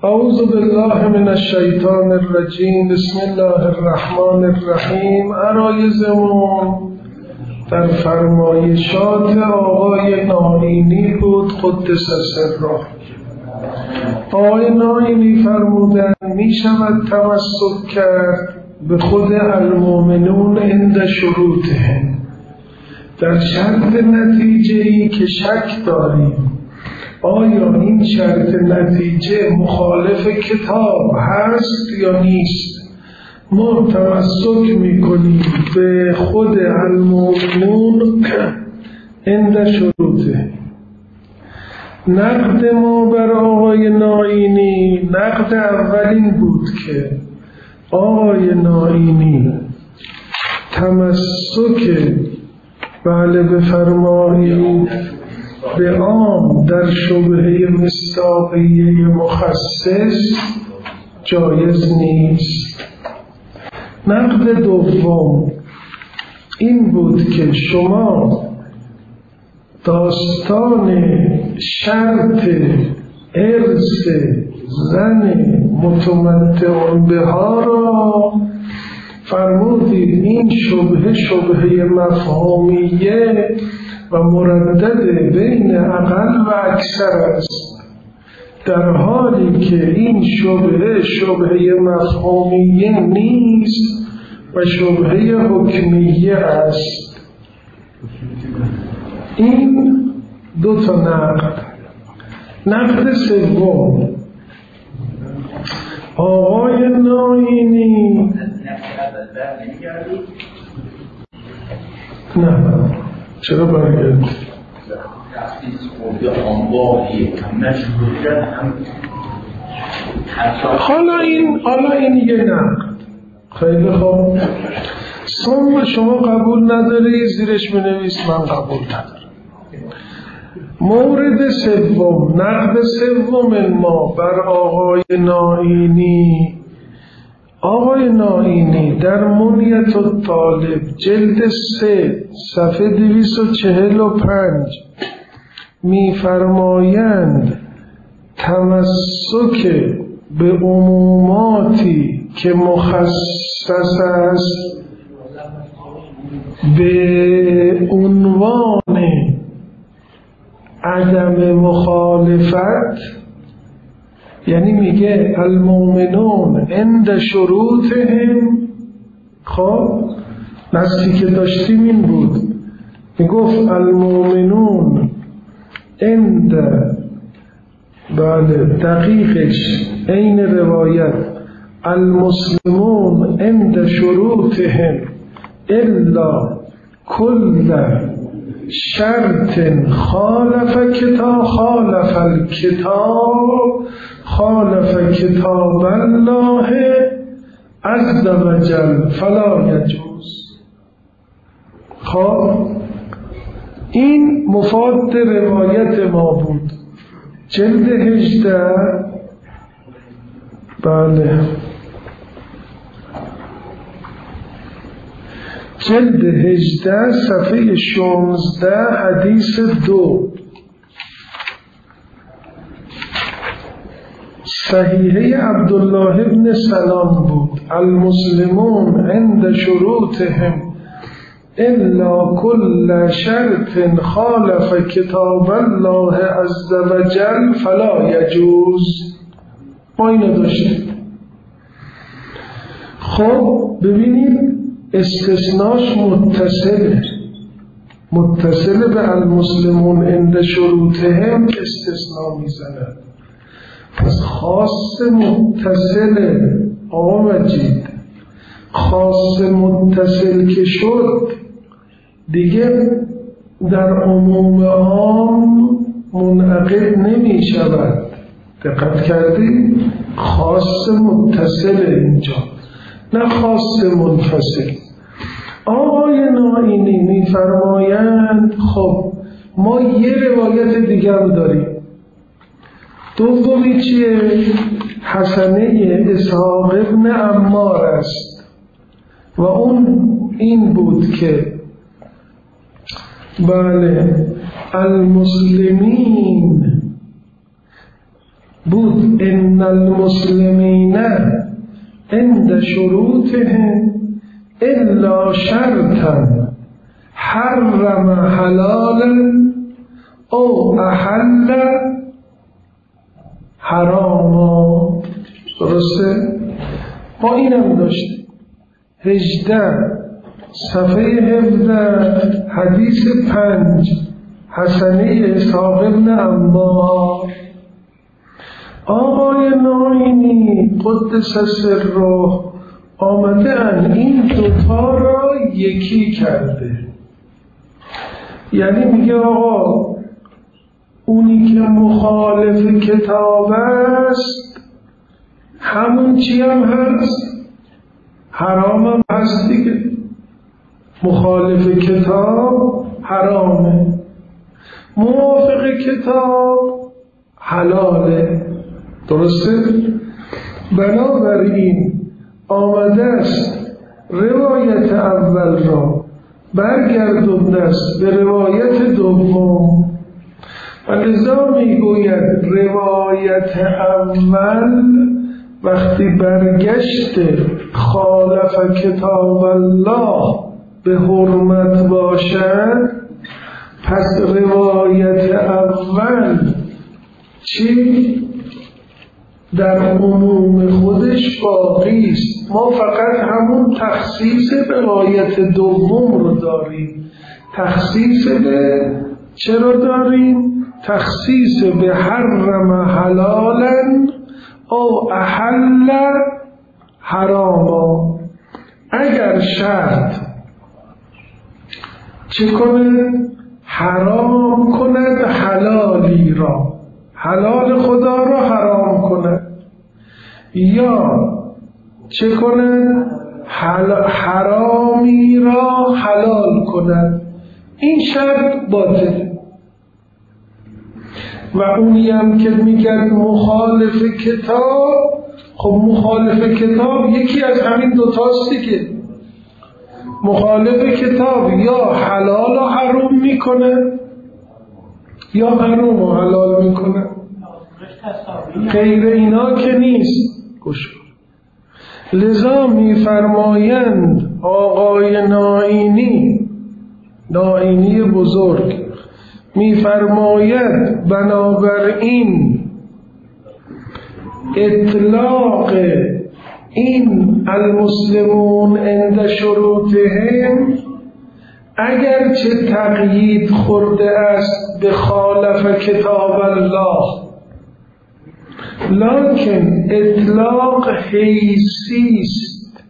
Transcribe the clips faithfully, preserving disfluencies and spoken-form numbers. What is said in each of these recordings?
اعوذ بالله من الشیطان الرجیم. بسم الله الرحمن الرحیم. عرایزمون در فرمایشات آقای نائینی بود قدس سره. آقای نائینی فرمودن می شود تمسک کرد به خود المؤمنون عند شروطهم، در شرط نتیجه‌ای که شک داریم آیا این شرط نتیجه مخالف کتاب هست یا نیست. ما تمسک میکنیم به خود المؤمنون عند شروطه. نقد ما بر آقای نائینی نقد اولین بود که آقای نائینی تمسک بله بفرمایید به عام در شبهه مصداقیه مخصص جایز نیست. نقد دوم این بود که شما داستان شرط ارث زن متمتع بها را فرمودید این شبهه شبهه مفهومیه و مردد بین اقل و اکثر است، در حالی که این شبهه شبهه مفهومیه نیست و شبهه حکمیه است. این دو تا نقد. نقد سوم آقای نائینی نه چرا برگرد حالا این حالا این یه نقد. خیلی خوب، ثم شما قبول نداری زیرش بنویس من قبول ندارم. مورد سوم، نقد سوم ما بر آقای نائینی. آقای نائینی در منیت الطالب جلد سه صفحه دویست و چهل و پنج می‌فرمایند تمسک به عموماتی که مخصص است به عنوان عدم مخالفت، یعنی میگه المؤمنون عند شروطهم. خب نصی که داشتیم این بود، میگفت المؤمنون عند بله دقیقش عین روایت المسلمون عند شروطهم الا کل شرط خالف کتاب خالف الکتاب خالف کتاب الله عز و جل فلا یجوز. خب این مفاد روایت ما بود جلد هجده بله جلد هجده صفحه شانزده حدیث دو صحیحه عبدالله ابن سلام بود. المسلمون عند شروطهم الا کل شرط خالف کتاب الله عز و جل فلا یجوز. ما اینو داشتیم. خب ببینید استثناش متصله متصله به المسلمون عند شروطهم استثناء میزند. پس خاص متصل آقا مجید خاص متصل که شد دیگه در عموم عام منعقد نمی شود. دقت کردید؟ خاص متصل اینجا نه خاص منفصل. آقای نائینی می فرمایند خب ما یه روایت دیگر داریم. دومی چیه؟ حسنه اسحاق ابن عمار است و اون این بود که بله المسلمین بود ان المسلمین عند شروطهم الا شرطا حرم حلالا او احل حراما. درسته؟ ما اینم داشتیم هجده صفحه هفده حدیث پنج حسنه اسحاق ابن عمار. آقای ناینی قدس سره آمده ان این دوتا را یکی کرده. یعنی میگه آقا اونی که مخالف کتاب است همون چی هم هست؟ حرام هم هست دیگه. مخالف کتاب حرامه، موافق کتاب حلاله. درسته؟ بنابراین آمده است روایت اول را برگردونده است به روایت دوم و لذا میگوید روایت اول وقتی برگشت خالف کتاب الله به حرمت باشد، پس روایت اول چی؟ در عموم خودش باقی است. ما فقط همون تخصیص روایت دوم رو داریم. تخصیص به چرا داریم؟ تخصیص به حرم حلالا او احل حراما. اگر شرط چه کنه؟ حرام کند حلالی را، حلال خدا را حرام کند، یا چه کند؟ حرامی را حلال کند، این شرط باطل. و اونی هم که میگن مخالف کتاب، خب مخالف کتاب یکی از همین دوتاست دیگه. مخالف کتاب یا حلال و حرام میکنه یا حرام و حلال میکنه، غیر اینا که نیست. گوش کن. لذا میفرمایند آقای ناینی، ناینی بزرگ میفرماید بنابراین اطلاق این المسلمون عند شروطهم اگرچه تقیید خورده است به خالف کتاب الله، لکن اطلاق حیثی است،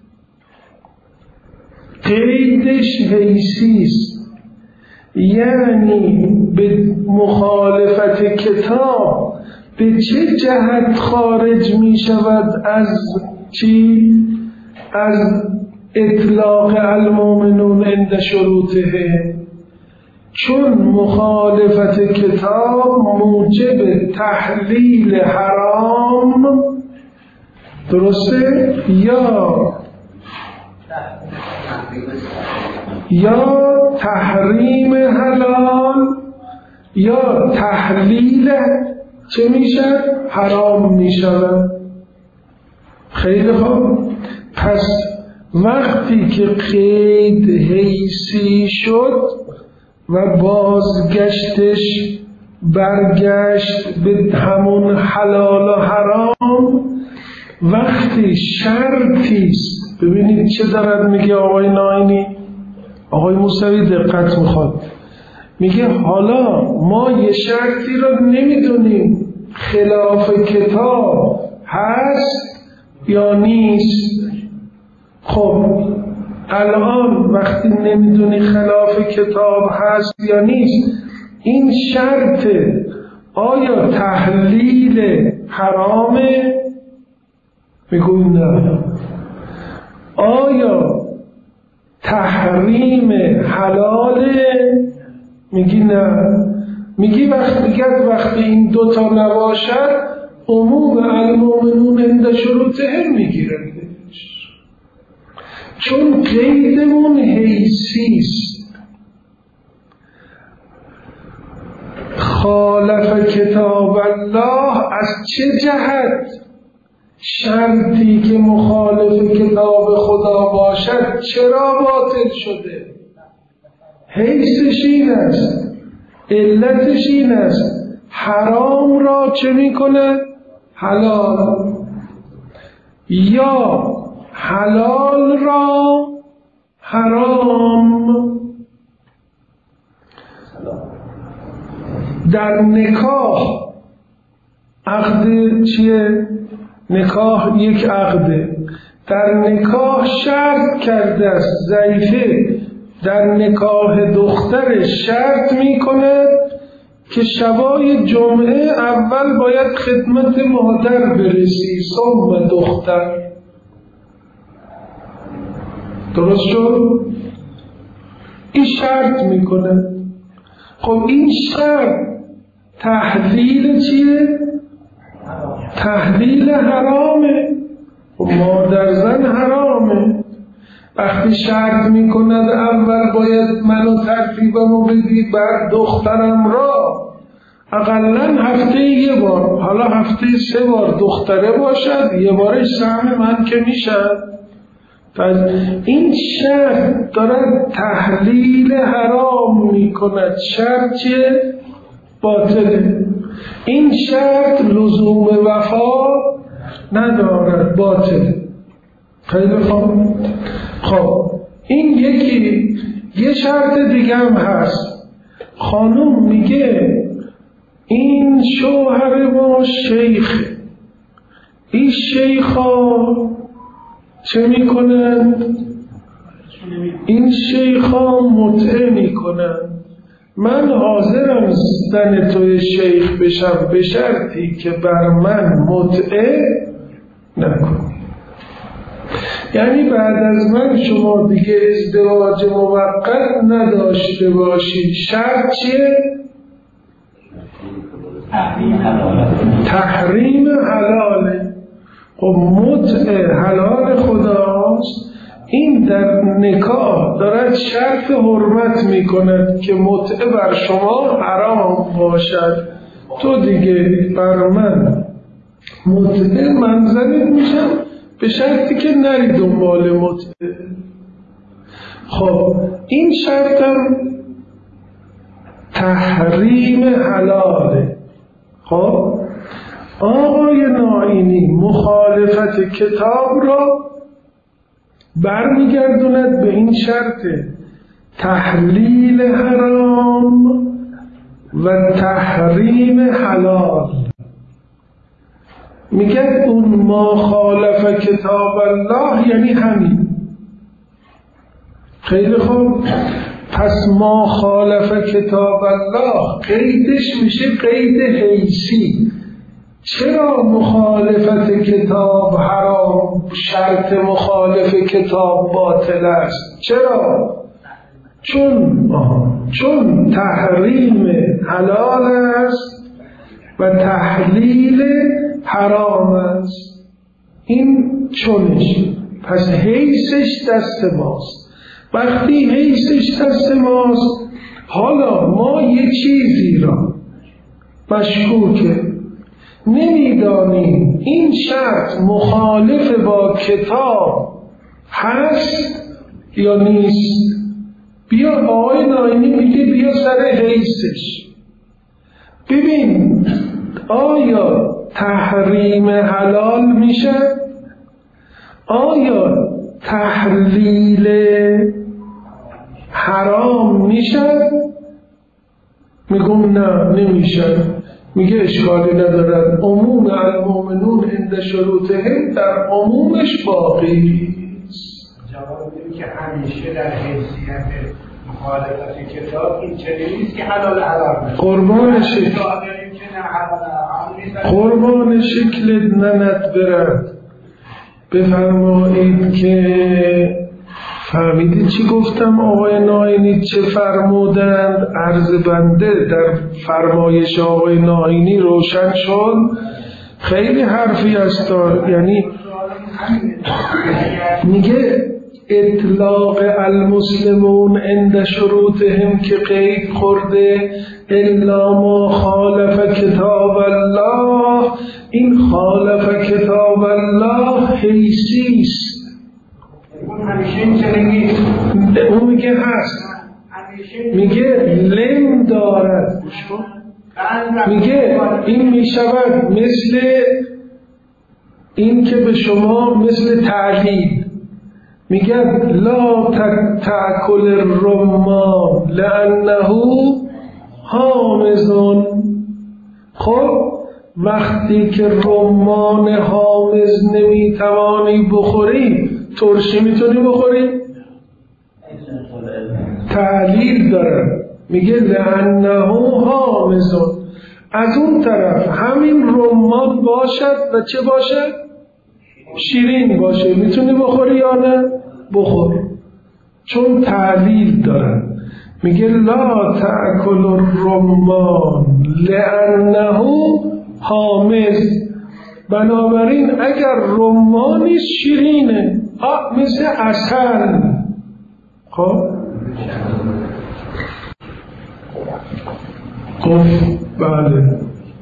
قیدش حیثی است. یعنی به مخالفت کتاب به چه جهت خارج می شود از چی؟ از اطلاق المؤمنون عند شروطه. چون مخالفت کتاب موجب تحلیل حرام، درسته؟ یا یا تحریم حلال یا تحلیل چه میشه؟ حرام میشه. خیلی خوب. پس وقتی که قید حیثی شد و بازگشتش برگشت به همون حلال و حرام، وقتی شرطیست. ببینید چه دارد میگه آقای ناینی. آقای موسوی دقت میخواد، میگه حالا ما یه شرطی رو نمیدونیم خلاف کتاب هست یا نیست. خب الان وقتی نمیدونی خلاف کتاب هست یا نیست، این شرط آیا تحلیل حرامه؟ میگویم نه. آیا تحریم حلاله؟ میگی نه. میگی وقتی میگه وقتی این دوتا نباشد عموم المؤمنون عند شروطهم میگیرندش، چون قیدمون حیثی است. خالق خالف کتاب الله از چه جهت شرطی که مخالف کتاب خدا باشد چرا باطل شده؟ حیثش این است، علتش این است، حرام را چه می کند؟ حلال، یا حلال را حرام. در نکاح عقد چیه؟ نکاح یک عقده. در نکاح شرط کرده است ضعیفه در نکاح دختر شرط می کند که شبای جمعه اول باید خدمت مادر برسی ثم دختر. درست شد؟ این شرط می کند. خب این شرط تحلیل چیه؟ تحلیل حرامه. خب مادر زن حرامه. وقتی شرط می کند اول باید منو ترتیبمو بدی بعد دخترم را، اقلن هفته یه بار، حالا هفته سه بار دختره باشد، یه بارش سهم من که میشد. پس این شرط دارد تحلیل حرام می کند. شرط چیه؟ باطله. این شرط لزوم وفا ندارد، باطله. خیلی خوب. خب این یکی. یه شرط دیگه هم هست. خانم میگه این شوهر ما شیخ، این شیخا چه میکنن؟ این شیخا متعه میکنن. من حاضرم زن توی شیخ بشم به شرطی که بر من متعه نکنی. یعنی بعد از من شما دیگه ازدواج موقت نداشته باشید. شرط چیه؟ تحریم حلاله. خب متعه حلال خداست. این در نکاح دارد شرط حرمت می کند که متعه بر شما حرام باشد. تو دیگه بر من متعه، من زنت میشم به شرطی که نری دنبال متعه. خب این شرطم تحریم حلاله. خب آقای ناینی مخالفت کتاب را برمیگردوند به این شرط تحلیل حرام و تحریم حلال. میگه اون ما خالف کتاب الله یعنی همین. خیلی خوب. پس ما خالف کتاب الله قیدش میشه قید حیثی. چرا مخالفت کتاب حرام، شرط مخالف کتاب باطل است؟ چرا؟ چون آه. چون تحریم حلال است و تحلیل حرام است. این چونش. پس حیثش دست ماست. وقتی حیثش دست ماست، حالا ما یه چیزی را مشکوکه نمیدانیم این شرط مخالف با کتاب هست یا نیست. بیا آقای ناینی میگه بیا سر حیثش ببین آیا تحریم حلال میشه؟ آیا تحلیل حرام میشه؟ میگم نه نمیشه. میگه اشکالی ندارد. عموم المؤمنون عند شروطهم در عمومش باقی است. جواب میدیم که همیشه در حیثیت مخالفت کتاب این چنین نیست که حلال حرام است. قربان شکل قربان شکل ننت برد. بفرمایید که فهمیدید چی گفتم آقای ناینی چه فرمودند؟ عرض بنده در فرمایش آقای ناینی روشن شد. خیلی حرفی است. یعنی میگه اطلاق المسلمون عند شروطهم که قید خورده، الا ما خالف کتاب الله، این خالف کتاب الله حیثیست. اون همیشه اینطوری نیست. اون میگه هست، میگه لم دارد. میگه این میشود مثل این که به شما مثل تعلیل میگه لا تأکل الرمان لأنه حامضون. خب وقتی که رمان حامض نمیتوانی بخوری، ترشی میتونی بخوری؟ تعلیل داره، میگه لأنه حامضون. از اون طرف همین رمان باشد و چه باشد؟ شیرین باشه، میتونی بخوری یا نه؟ بخور، چون تعلیل دارن. میگه لا تأکل الرمان لأنه حامض. بنابراین اگر رمانی شیرینه آه مثل عسل. خب گفت بله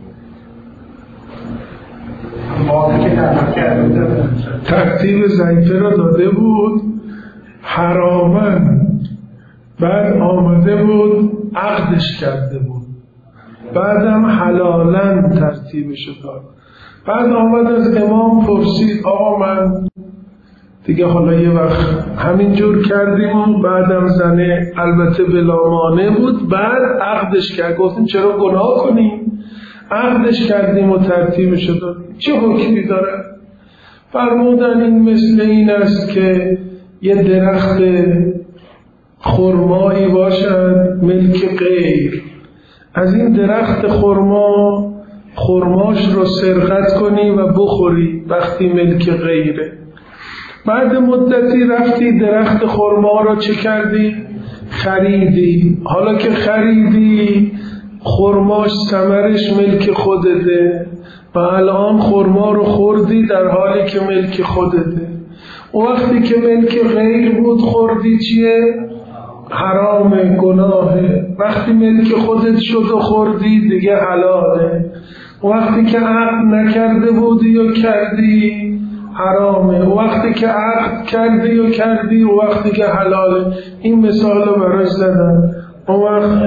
ترتیب ضعیفه را داده بود حرامن، بعد آمده بود عقدش کرده بود، بعدم حلالن ترتیبش داد. بعد آمد از امام پرسید آقا من دیگه حالا یه وقت همین جور کردیم و بعدم زنه البته بلامانه بود، بعد عقدش کرد. گفتیم چرا گناه کنیم؟ عقدش کردیم و ترتیبش دادیم. چه حکمی داره؟ فرمودن این مثل این است که یه درخت خرمایی باشد ملک غیر، از این درخت خرما خرماش رو سرقت کنی و بخوری وقتی ملک غیره. بعد مدتی رفتی درخت خرما رو چه کردی؟ خریدی. حالا که خریدی خرماش ثمرش ملک خودته و الان خرما رو خوردی در حالی که ملک خودته. وقتی که ملک غیر بود خوردی چیه؟ حرام، گناهه. وقتی ملک خودت شد و خوردی دیگه حلاله. وقتی که عقد نکرده بودی و کردی حرامه. وقتی که عقد کردی و کردی و وقتی که حلاله. این مثال رو برای زدن. اون وقت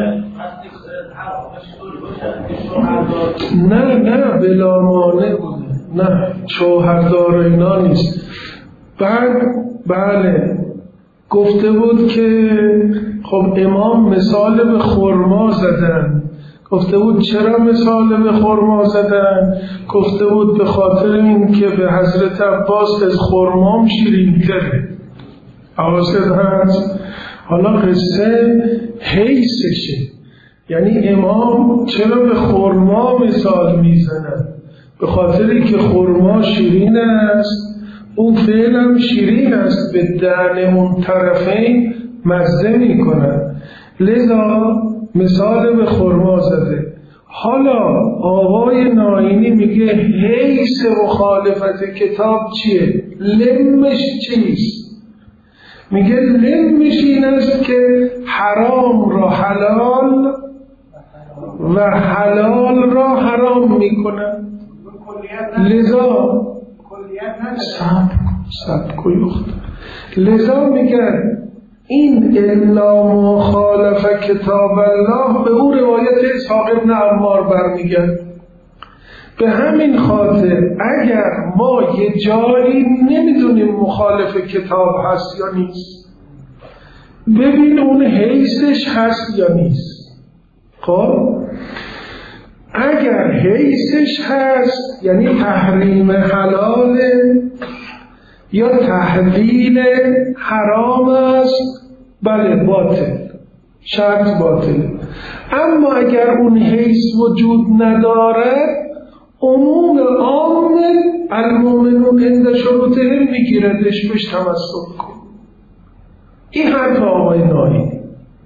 نه نه بلامانه بوده، نه شوهردار اینا نیست. بعد بله گفته بود که خب امام مثال به خرما زدن. گفته بود چرا مثال به خرما زدن؟ گفته بود به خاطر این که به حضرت عباس از خرمام شیرین تره. حواست هست؟ حالا قصه حیثشه، یعنی امام چرا به خرما مثال میزنن؟ به خاطری که خرما شیرین است، اون فعل هم شیرین است، به دهن اون طرفین مزه میکنن، لذا مثال به خرما زده. حالا آقای ناینی میگه حیث مخالفت کتاب چیه؟ لمش چیست؟ میگه لمش این است که حرام را حلال و حلال را حرام میکنن. لذا سب سب کویخت لذا میگن این الا ما خالف کتاب الله به او روایت اسحاق ابن عمار برمیگرد. به همین خاطر اگر ما یه جایی نمیدونیم مخالف کتاب هست یا نیست، ببین اون حیثش هست یا نیست. خب اگر حیثش هست یعنی تحریم حلال یا تحلیل حرام است، بله باطل، شرط باطل. اما اگر اون حیث وجود نداره، عموم عام المؤمنون عند شروطهم میگیردش، بهش تمسک کن. این حرف آقای ناینی،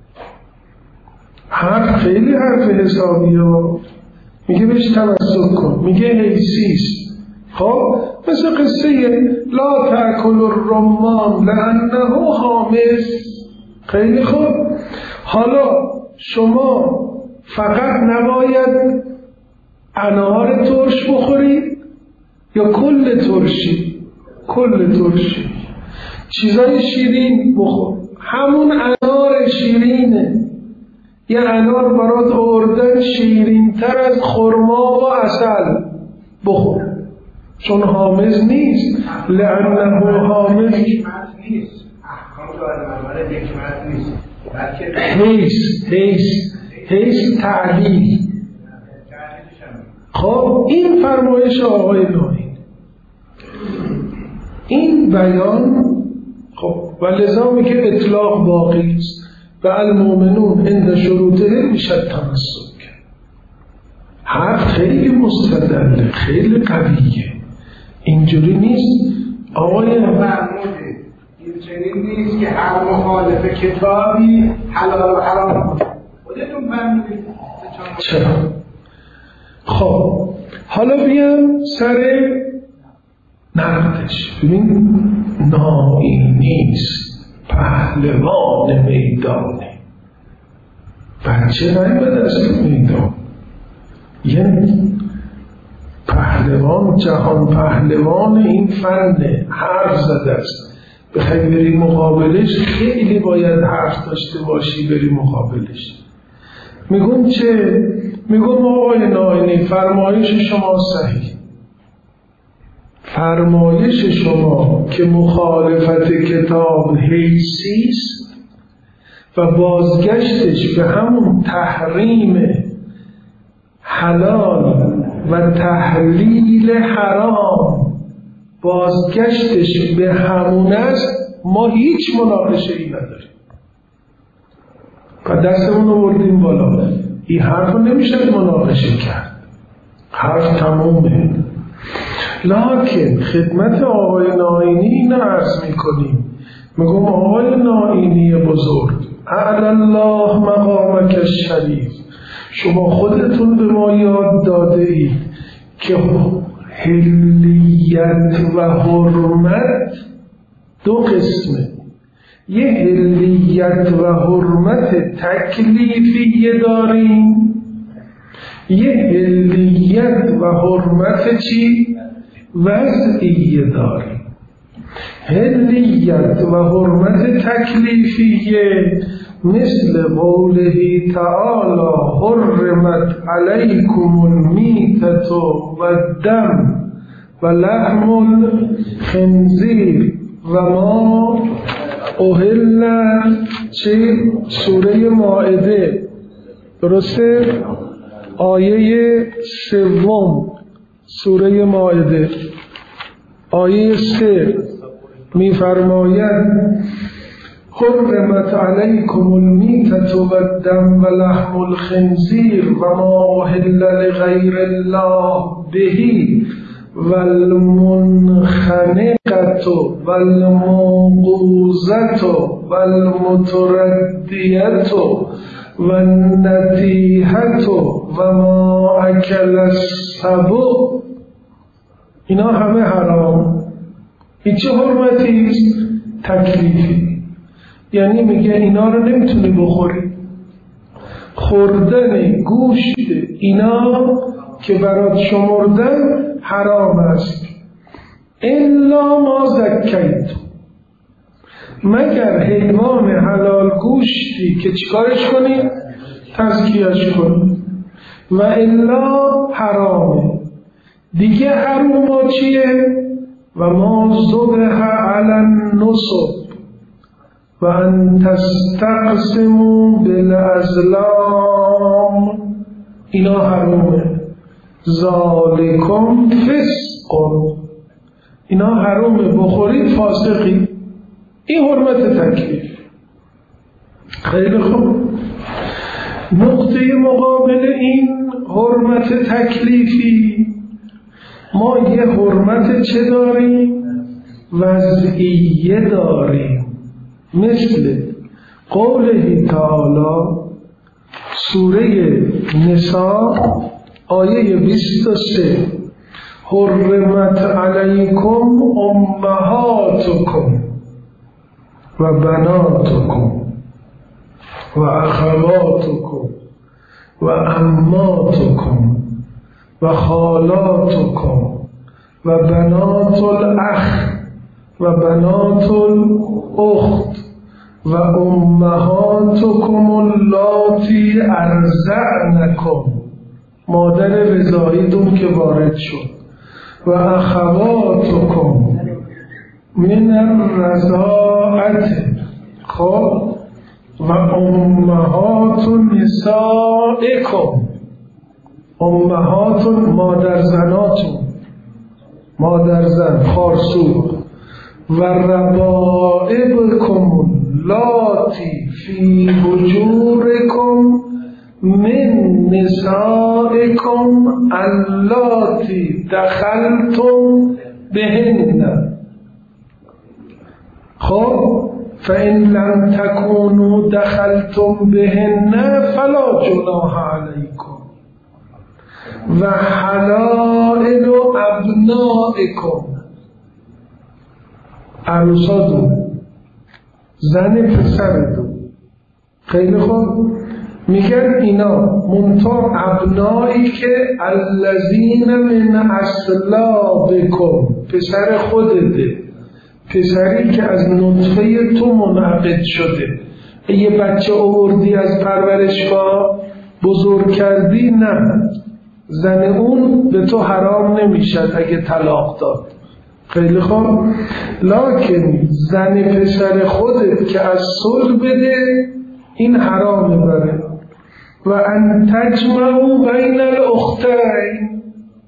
حرف خیلی حرف حسابیه، میگه بهش تمسک کن، میگه حیثیست. خب مثل قصه لا تأکل الرمان لأنه حامض. خیلی خوب، حالا شما فقط نباید انار ترش بخورید یا کل ترشی؟ کل ترشی. چیزای شیرین بخور. همون انار شیرینه. یه انار برات آوردن شیرین تر از خرما و عسل، بخور، چون حامض نیست. لعنه حامض نیست. احکام داره حکمت نیست. حیث حیث حیث تعلیل. خب این فرمایش آقای نوعی، این بیان، خب و لذا میگه اطلاق باقی است و المؤمنون عند شروطه میشه تمسک. حرف خیلی مستدله، خیلی قویه، اینجوری نیست. آقای فرموده این چنین نیست که هر مخالف کتابی حلال و حرام کنه. خودتون فرمودید چرا؟ خب حالا بیام سر نقدش. ببین نائی نیست، پهلوان میدانه. بچه رنگ به دست میدان، یعنی پهلوان، جهان پهلوان این فنه، حرف زده است. بخوای بری مقابلش خیلی باید حرف داشته باشی بری مقابلش. میگون چه؟ میگون آقای ناینی فرمایش شما صحیح، فرمایش شما که مخالفت کتاب حیثیست و بازگشتش به همون تحریم حلال و تحلیل حرام، بازگشتش به همون است، ما هیچ مناقشه ای نداریم و دستمون رو بردیم بالا. این حرف رو نمیشه مناقشه کرد، حرف تمومه. لکن خدمت آقای ناینی این عرض میکنیم، میگم آقای ناینی بزرگ، اعلی الله مقامک الشریف، شما خودتون به ما یاد داده اید که حلیت و حرمت دو قسمه. یه حلیت و حرمت تکلیفی داریم، یه حلیت و حرمت چی؟ وضعی داریم. حلیت و حرمت تکلیفیه مثل قوله تعالی حرمت علیکم المیتة و الدم و لحم الخنزیر و ما اهل، چه؟ سوره مائده، درسته؟ آیه سوم سوره مائده آیه سه میفرماید حرمت علیکم المیتة و الدم و لحم الخنزیر و ما اهل لغیر الله بهی و المنخنقة و الموقوذة و المتردیة و النطیحة و ما اکل السبع. اینا همه حرام. این چه حرمتی است؟ تکلیفی. یعنی میگه اینا رو نمیتونی بخوری. خوردن گوشت اینا که برات شمردن حرام است. الا ما زکیت، مگر حیوان حلال گوشتی که چیکارش کنی؟ تزکیهش کنی. و الا حرامه. دیگه حرام چیه؟ و ما ذبح علی النصب و ان تستقسموا بالازلام، اینا حرامه. ذالکم فسق، اینا حرامه، بخورید فاسقی. این حرمت تکلیف. خیلی خوب. نقطه مقابل این حرمت تکلیفی ما یه حرمت چه داریم؟ وضعیه داریم، مثل قوله تعالی سوره نساء آیه بیست و سه حرمت علیکم امهاتکم و بناتکم و اخواتکم و اماتکم و خالاتکم و بنات الاخ و بنات الاخت و امهاتکم اللاتی ارضعنکم، مادر رضاییتون که وارد شد، و اخواتکم من الرضاعت، خب، و امهات نسائکم، امهات مادر زناتون، مادر زن خارسو، و ربائبکم اللاتی فی حجورکم من نسائکم اللاتی دخلتم بهن. خب فإن لم تكونوا دخلتم بهن فلا جناح علیکم و حلائل ابنائکم، عروساتون، زن پسرتون. خیلی خوب، میگن اینا منتها ابنایی که الذین من اصلابکم، پسر خودته، پسری که از نطفه تو منعقد شده. یه بچه آوردی از پرورشگاه بزرگ کردی، نه، زن اون به تو حرام نمیشد اگه طلاق داد. خیلی خوب، لکن زن پسر خودت که از صلح بده این حرامه بره. و ان تجمعوا بین الاختین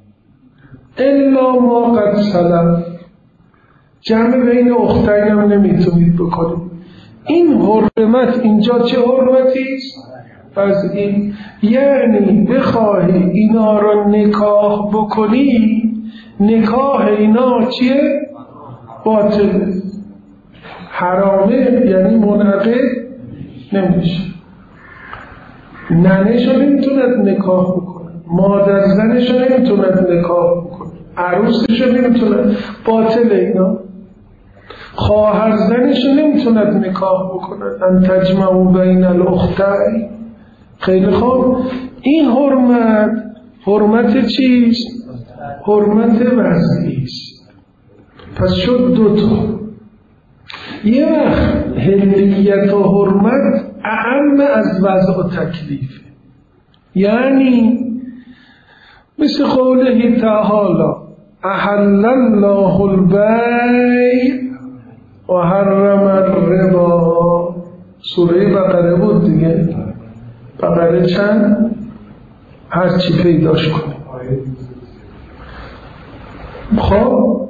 الا ما قد سلف، جمع بین اختین هم نمیتونید بکنید. این حرمت اینجا چه حرمتی است؟ از این یعنی بخواهی اینا رو نکاح بکنی، نکاح اینا چیه؟ باطل، حرامه، یعنی منعقد نمیشه. ننهشو نمیتوند نکاح بکنه، مادر زنشو نمیتوند نکاح بکنه، عروسشو نمیتوند، باطل اینا. خواهر زنشو نمیتوند نکاح بکنه. ان تجمعوا بین الاختین. خیلی خوب، این حرمت حرمت چیست؟ حرمت وضعی است. پس شد دوتا. یه وقت حلیت و حرمت اعم از وضع و تکلیف، یعنی مثل قوله تعالی احل الله البیع و حرم الربا. سوره بقره بود دیگه، بقره چند؟ هر چی پیداش کنه. خب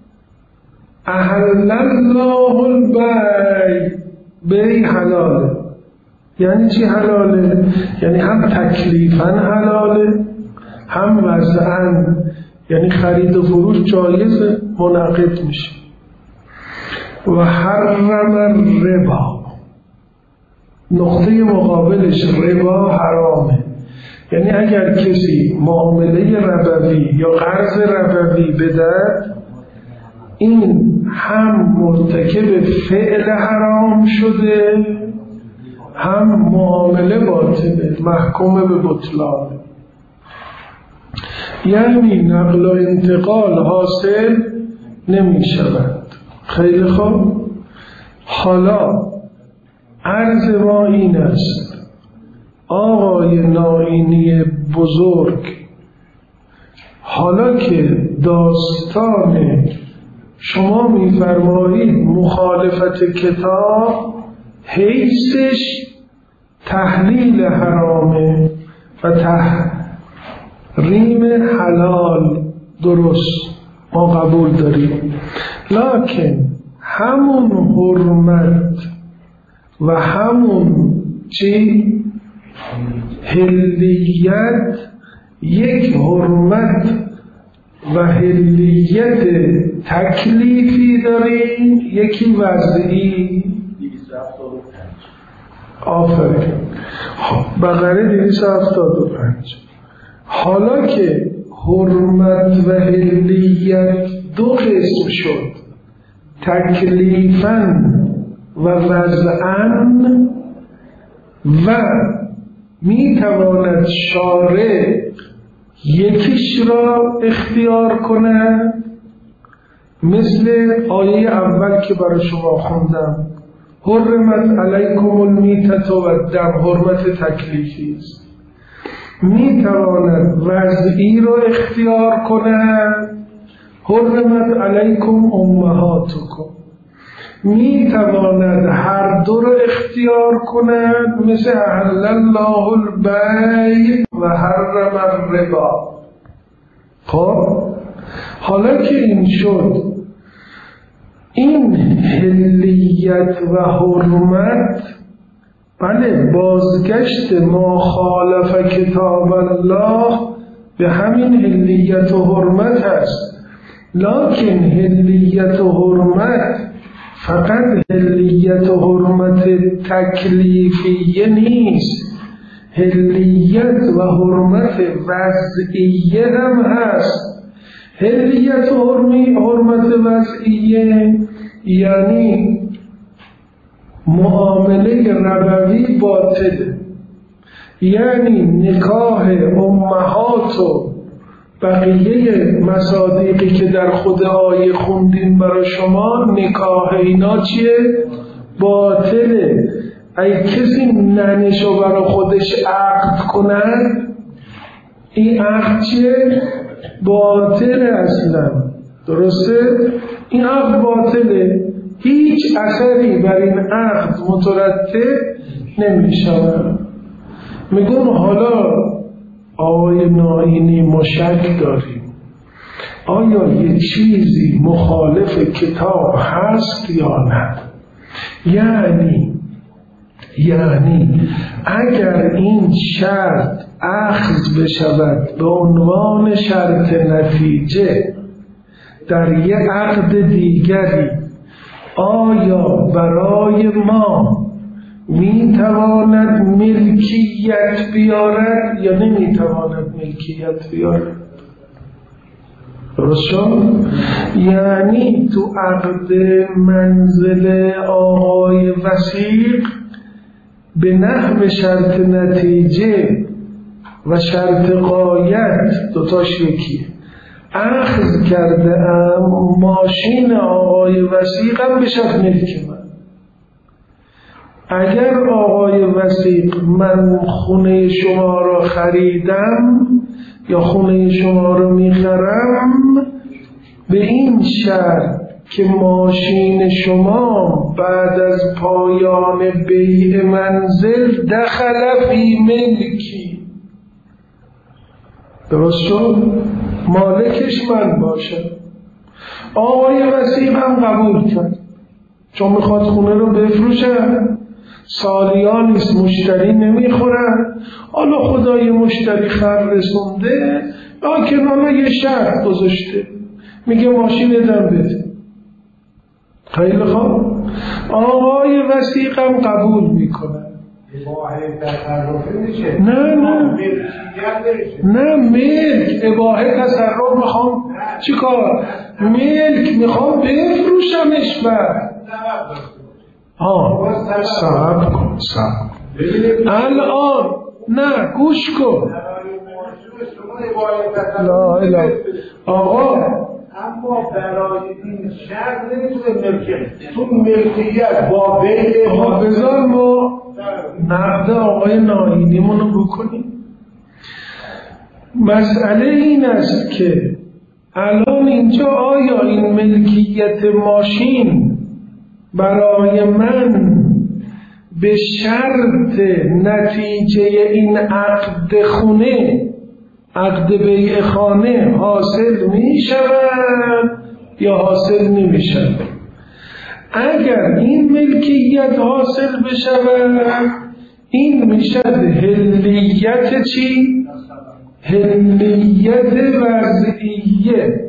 احل الله البیع، بیع حلاله. یعنی چی حلاله؟ یعنی هم تکلیفاً حلاله، هم وضعاً، یعنی خرید و فروش جایزه، منعقد میشه. و حرم الربا، نقطه مقابلش ربا حرامه. یعنی اگر کسی معامله ربوی یا قرض ربوی بدهد، این هم مرتکب فعل حرام شده، هم معامله باطله، محکوم به بطلان. یعنی نقل و انتقال حاصل نمی شود. خیلی خوب، حالا عرض ما این است آقای نائینی بزرگ، حالا که داستان شما می‌فرمایید مخالفت کتاب حیثش تحلیل حرامه و تحریم حلال، درست، ما قبول داریم، لکن همون حرمت و همون چی؟ حلیت، یک حرمت و حلیت تکلیفی داریم، یکی وضعی. آفرین، بقره دویست و هفتاد و پنج. حالا که حرمت و حلیت دو قسم شد، تکلیفاً و وضعاً، و می تواند شارع یکیش را اختیار کند، مثل آیه اول که برای شما خوندم، حرمت علیکم المیتة و الدم، حرمت تکلیفی است. می تواند وضعی را اختیار کند، حرمت علیکم امهاتکم. می تواند هر دو را اختیار کند، مثل احل الله البیع و حرم الربا. خب حالا که این شد، این حلیت و حرمت، بله بازگشت ما خالف کتاب الله به همین حلیت و حرمت است. لکن حلیت و حرمت فقط حلیت و حرمت تکلیفیه نیست، حلیت و حرمت وضعیه هم هست. حلیت و حرمت وضعیه یعنی معامله ربوی باطله، یعنی نکاح امهات و بقیه مصادیقی که در خود آیه خوندیم برای شما، نکاح اینا چیه؟ باطله. ای کسی ننشو برای خودش عقد کنن، این عقد چیه؟ باطله اصلا. درسته؟ این عقد باطله، هیچ اثری بر این عقد مترتب نمیشود. میگم حالا آقای ناینی ما شک داریم آیا یه چیزی مخالف کتاب هست یا نه؟ یعنی یعنی اگر این شرط اخذ بشود به عنوان شرط نتیجه در یک عقد دیگری، آیا برای ما میتواند ملکیت بیارد یا نمیتواند ملکیت بیارد؟ درست شد؟ یعنی تو عقد منزل آقای وثیق به نحو شرط نتیجه و شرط غایت دوتاش یکیه. اخذ کرده ام ماشین آقای وثیق هم بشد ملک من. اگر آقای وثیق من خونه شما را خریدم یا خونه شما را میخرم به این شرط که ماشین شما بعد از پایان بیع منزل دخل فی ملکی، درست شد؟ مالکش من باشم. آقای وثیق هم قبول کرد، چون میخواد خونه رو بفروشه، سالیان نیست مشتری نمیخورن، حالا خدای مشتری خر رسونده، لکن حالا یه شرط گذاشته، میگه ماشین دم بده. خیلی خوب، آقای وثیق هم قبول میکنه. نه نه نه ملک اباحه تصرف میخوام چی کار؟ ملک میخوام بفروشمش بعد. ها صبر کن صبر کن الان نه گوش کن. لا اله آقا اما برای این شرط نمیتونه ملکیت تو ملکیت با بیع ها بذار ما نقد آقای ناینیمون رو بکنیم. مسئله این است که الان اینجا آیا این ملکیت ماشین برای من به شرط نتیجه این عقد خونه، عقد بیع خانه حاصل می شود یا حاصل نمی شود؟ اگر این ملکیت حاصل بشود این می شود حلیت چی؟ حلیت وضعیه.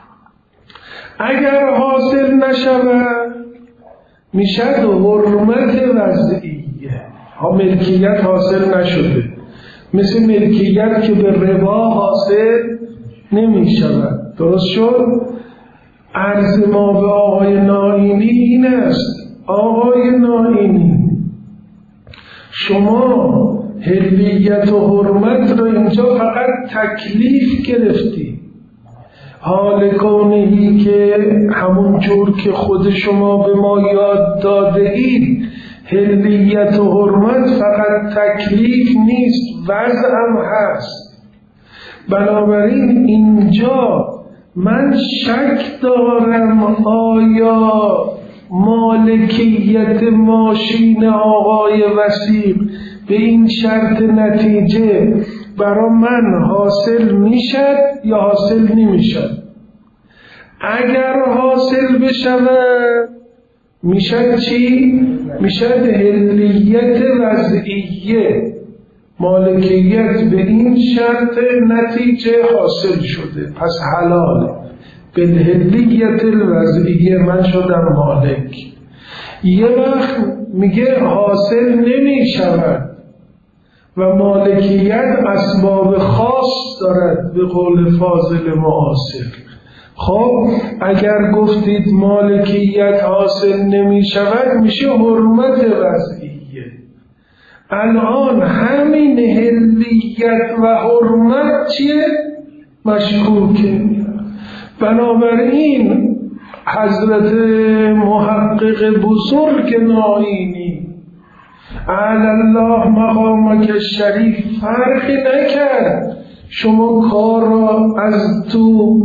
اگر حاصل نشود می شود حرمت وضعیه. ها ملکیت حاصل نشده، مثل ملکیت که به ربا حاصل نمی شود. درست شد؟ عرض ما به آقای ناینی این است: آقای ناینی، شما حلیت و حرمت رو اینجا فقط تکلیف گرفتی. حال کونهی که همون جور که خود شما به ما یاد داده اید، حلیت و حرمت فقط تکلیف نیست، وضع هم هست. بنابراین اینجا من شک دارم آیا مالکیت ماشین آقای وثیق به این شرط نتیجه برای من حاصل میشد یا حاصل نمیشد. اگر حاصل بشود میشد چی؟ میشد حلیت وضعیه، مالکیت به این شرط نتیجه حاصل شده، پس حلاله. به حلیت الوضعیه من شدم مالک. یه وقت میگه حاصل نمیشود و مالکیت اسباب خاص دارد به قول فاضل معاصر. خب اگر گفتید مالکیت حاصل نمی شود میشه حرمت وضعیه. الان همین حلیت و حرمت چیه؟ مشکوکه. بنابراین حضرت محقق بزرگ نائینی علی الله مقامک الشریف فرقی نکرد شما کار را از تو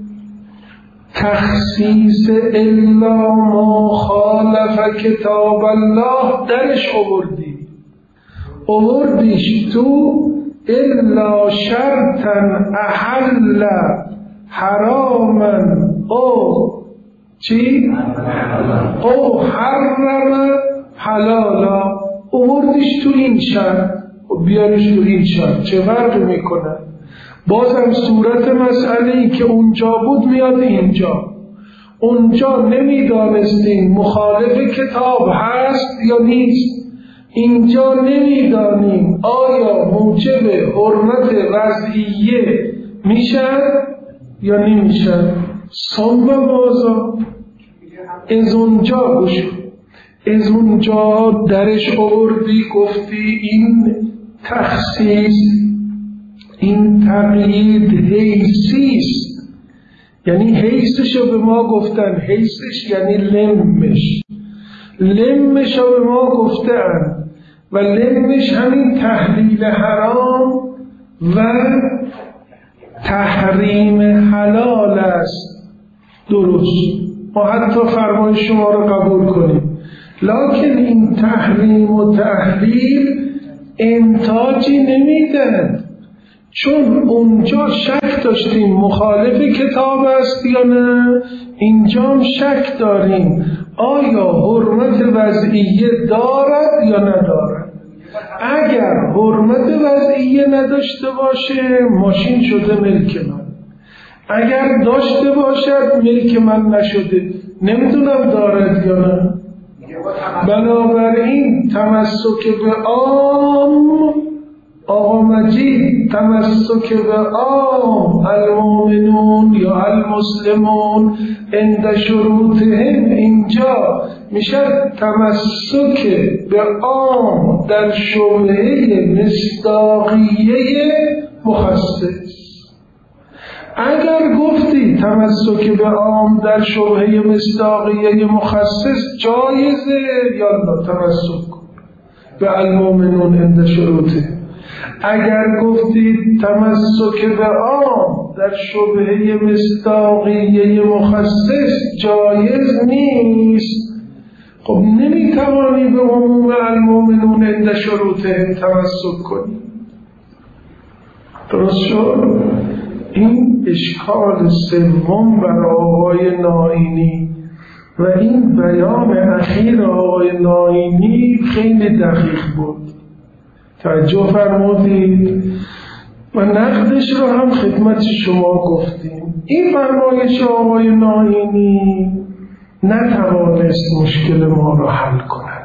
تخصیص الا ما خالف کتاب الله درش آوردی، آوردیش تو الا شرطا احل حراما او چی؟ او حرم حلالا، آوردیش تو این شرط و بیارش تو این شرط. چه فرق میکنه؟ بازم صورت مسئله‌ای که اونجا بود میاد اینجا. اونجا نمیدانستیم مخالف کتاب هست یا نیست، اینجا نمیدانیم آیا موجب حرمت وضعیه میشه یا نمیشه. صنب بازا از اونجا گوش، از اونجا درش آوردی گفتی این تخصیص، این تقیید حیثیست، یعنی حیثش رو به ما گفتن، حیثش یعنی لمش، لمش رو به ما گفتن و لمش همین تحلیل حرام و تحریم حلال است. درست، ما حتی فرمان شما رو قبول کنیم، لکن این تحریم و تحلیل انتاجی نمیدن، چون اونجا شک داشتیم مخالف کتاب است یا نه، اینجا هم شک داریم آیا حرمت وضعیه دارد یا ندارد. اگر حرمت وضعیه نداشته باشه ماشین شده ملک من، اگر داشته باشد ملک من نشده، نمیدونم دارد یا نه. بنابراین تمسک به عام، آقا مجید تمسک به عام المؤمنون یا المسلمون عند شروطهم، اینجا میشه تمسک به عام در شبهه مصداقیه مخصص. اگر گفتی تمسک به عام در شبهه مصداقیه مخصص جایزه، یالا تمسک به المؤمنون عند شروطه. اگر گفتید تمسک به عام در شبهه مصداقیه مخصص جایز نیست، خب نمیتوانی به عموم المؤمنون عند شروطه تمسک کنی. درست شد؟ این اشکال سوم بر آقای نائینی و این بیان اخیر آقای نائینی خیلی دقیق بود، توجه فرمودید و نقدش رو هم خدمت شما گفتیم. این فرمایش آقای نائینی نتوانست مشکل ما رو حل کند،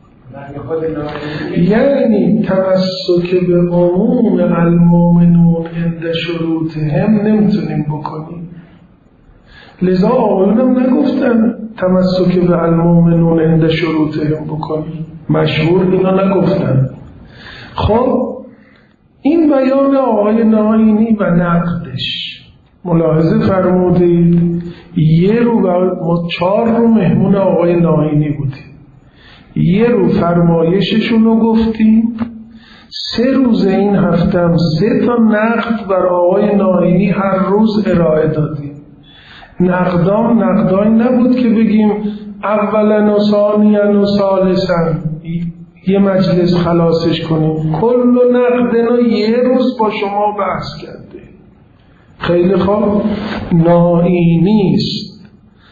یعنی تمسک به عموم المؤمنون عند شروطهم نمیتونیم بکنیم. لذا آقایونم نگفتن تمسک به المؤمنون عند شروطهم بکنیم، مشهور اینا نگفتن. خب این بیان آقای نائینی و نقدش ملاحظه فرمودید، یه رو ما چهار رو مهمون آقای نائینی بودیم، یه رو فرمایششون رو گفتیم، سه روز این هفتم سه تا نقد بر آقای نائینی هر روز ارائه دادیم. نقدام نقدایی نبود که بگیم اولا و ثانیا و ثالثا یه مجلس خلاصش کنیم، کل نقدنا یه روز با شما بحث کرده. خیلی خوب، نائینی است،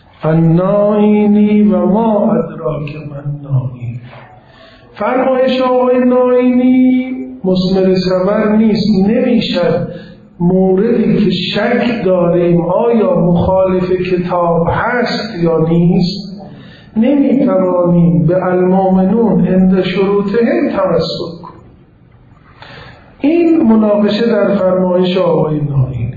النائینی و ما ادراک من نائینی. فرمایش آقای نائینی مثمر ثمر نیست، نمیشد موردی که شک داریم آیا مخالف کتاب هست یا نیست نمیتوانیم به المؤمنون عند شروطهم تمسک کنیم. این مناقشه در فرمایش آقای نائینی.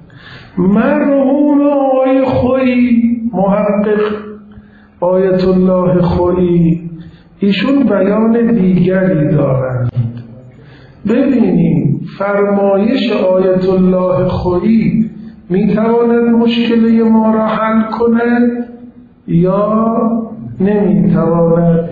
مرحوم آقای خویی محقق آیت الله خویی ایشون بیان دیگری دارند. ببینیم فرمایش آیت الله خویی میتواند مشکل ما را حل کند یا نمیتواند.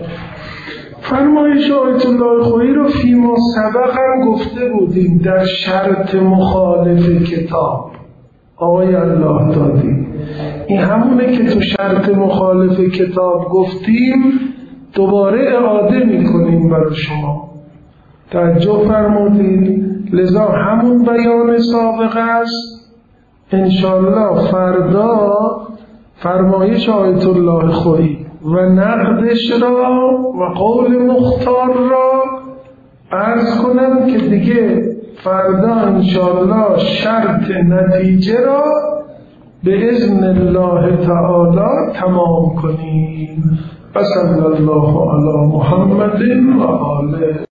فرمایش آیت الله خویی را فیما سبق هم گفته بودیم در شرط مخالف کتاب. آقای الله دادی این همونه که تو شرط مخالف کتاب گفتیم، دوباره اعاده میکنیم برای شما. توجه فرمودید، لذا همون بیان سابق است. انشالله فردا فرمایش آیت الله خویی و نقدش را و قول مختار را عرض کنم که دیگه فردا انشالله شرط نتیجه را به اذن الله تعالی تمام کنیم. و صلی الله علی محمد و آله.